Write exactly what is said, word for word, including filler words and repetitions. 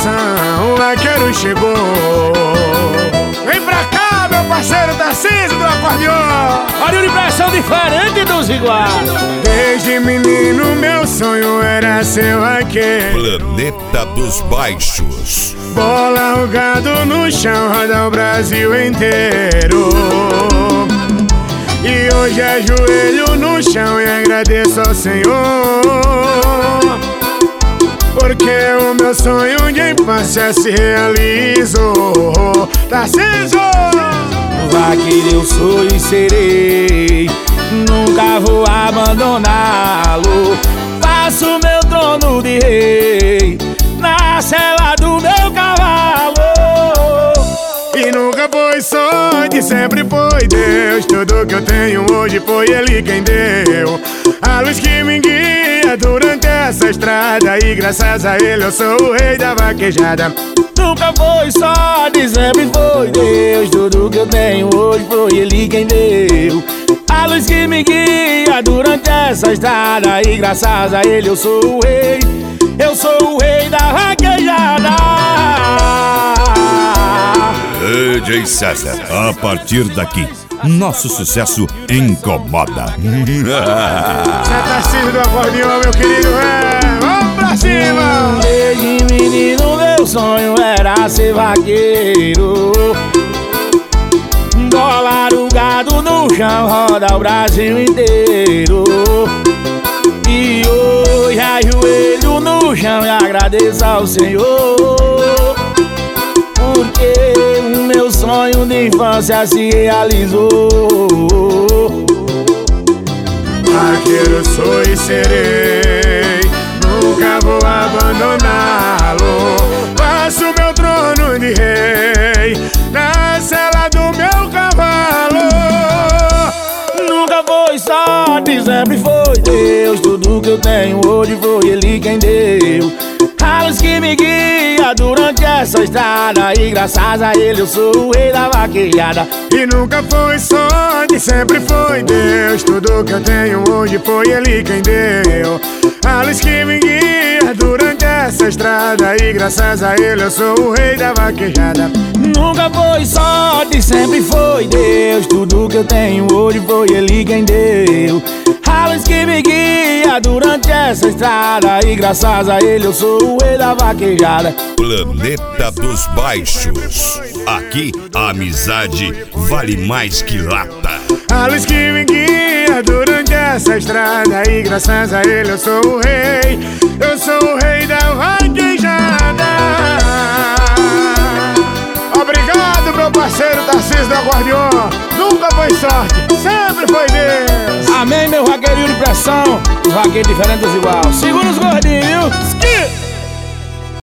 pressão, o vaqueiro chegou. Vem pra cá, meu parceiro Tarcísio do acordeon. Barulho de pressão diferente dos iguais. Desde menino meu sonho era ser vaqueiro. Planeta dos Baixos. Bola rugado no chão, roda o Brasil inteiro. E hoje é joelho no chão e agradeço ao Senhor, porque o meu sonho de infância se realizou. Tarcísio! Vaqueiro eu sou e serei, nunca vou abandoná-lo. Faço meu trono de rei na sela do meu cavalo. E nunca foi sorte, sempre foi Deus. Tudo que eu tenho hoje foi Ele quem deu. A luz que me guia durante essa estrada, e graças a Ele eu sou o rei da vaquejada. Nunca foi sorte, sempre foi Deus. Tudo que eu tenho hoje foi Ele quem deu. A luz que me guia durante essa estrada, e graças a Ele eu sou o rei. Eu sou o rei da vaquejada. D J César, a partir daqui, nosso sucesso incomoda. Você é Tarcísio do acordeon, meu querido, é. Vamos pra cima! Desde menino meu sonho era ser vaqueiro. Bola rugado no chão, roda o Brasil inteiro. E hoje ajoelho no chão e agradeço ao Senhor, porque o meu sonho de infância se realizou. Vaqueiro sou e serei, nunca vou abandoná-lo. Faço meu trono de rei na sela do meu cavalo. Nunca foi sorte, sempre foi Deus. Tudo que eu tenho hoje foi Ele quem deu. A luz que me guia durante essa estrada, e graças a Ele eu sou o rei da vaquejada. E nunca foi sorte, sempre foi Deus. Tudo que eu tenho hoje foi Ele quem deu. A luz que me guia durante essa estrada, e graças a Ele eu sou o rei da vaquejada. Nunca foi sorte, sempre foi Deus. Tudo que eu tenho hoje foi Ele quem deu. A luz que me guia durante essa estrada, e graças a Ele eu sou o rei da vaquejada. Planeta dos Baixos. Aqui a amizade vale mais que lata. A luz que me guia durante essa estrada, e graças a Ele eu sou o rei. Eu sou o rei da vaquejada. Obrigado, meu parceiro Tarcísio do acordeon. Nunca foi sorte, sempre foi Deus. Amém, meu vaqueirinho de pressão. O vaqueiro diferente dos igual. Segura os gordinhos, viu?